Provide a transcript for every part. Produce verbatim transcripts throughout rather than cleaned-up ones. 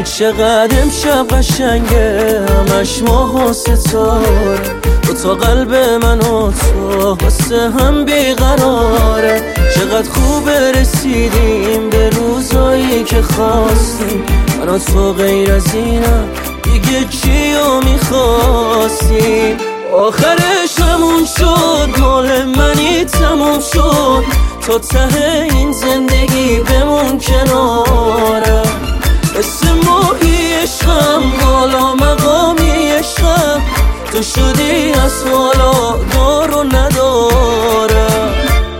چقدر امشب قشنگه، همش ماه و ستاره، تو تا قلب من و تو واسه هم بیقراره. چقدر خوبه رسیدیم به روزایی که خواستیم، من و تو غیر از اینم دیگه چیو میخواستیم. آخرش همون شد، مال منی تموم شد، تا ته این زندگی بمون کنارم. اسم ماهی عشقم، بالا مقامی عشقم، تو شدی از حالا دار و ندارم.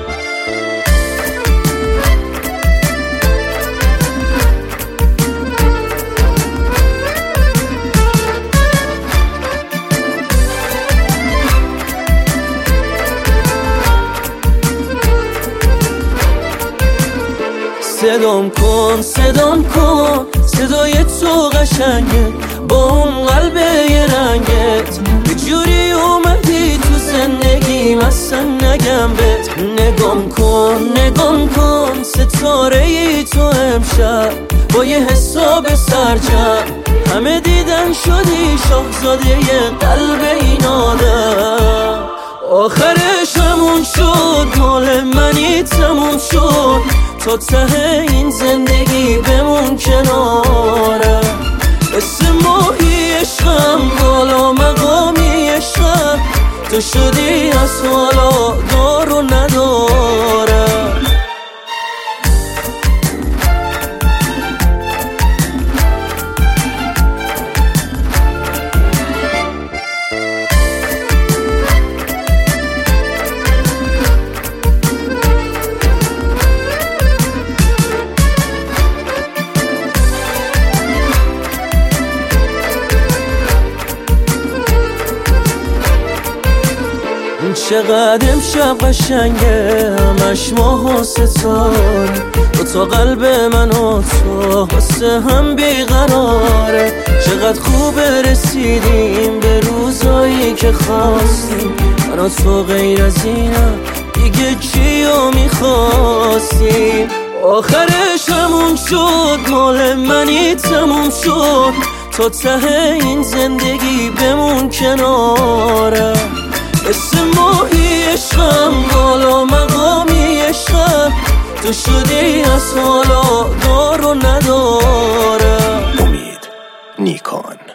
صدام کن صدام کن، صدای تو قشنگه، با اون قلب یه رنگت یه جوری اومدی تو زندگیم، اصلا نگم بهت. نگام کن نگام کن، ستاره ای تو امشب با یه حساب سرجم، همه دیدن شدی شاهزاده یه قلب این آدم. آخرش همون شد، مال منی تموم شد، تا ته این زندگی بمون کنارم. اسم ماهی عشقم، بالا مقامی عشقم، تو شدی از حالا دار و ندارم. چقدر امشب قشنگه، همش ماه و ستاره، تو تا قلب من و تو واسه هم بیقراره. چقدر خوبه رسیدیم به روزایی که خواستیم، من و تو غیر از اینم دیگه چیو میخواستیم. آخرش همون شد، مال منی تموم شد، تا ته این زندگی بمون کنارم. اسم ماهی عشقم، بالا مقامی عشقم، تو شدی از حالا دار و ندارم. امید نیکان.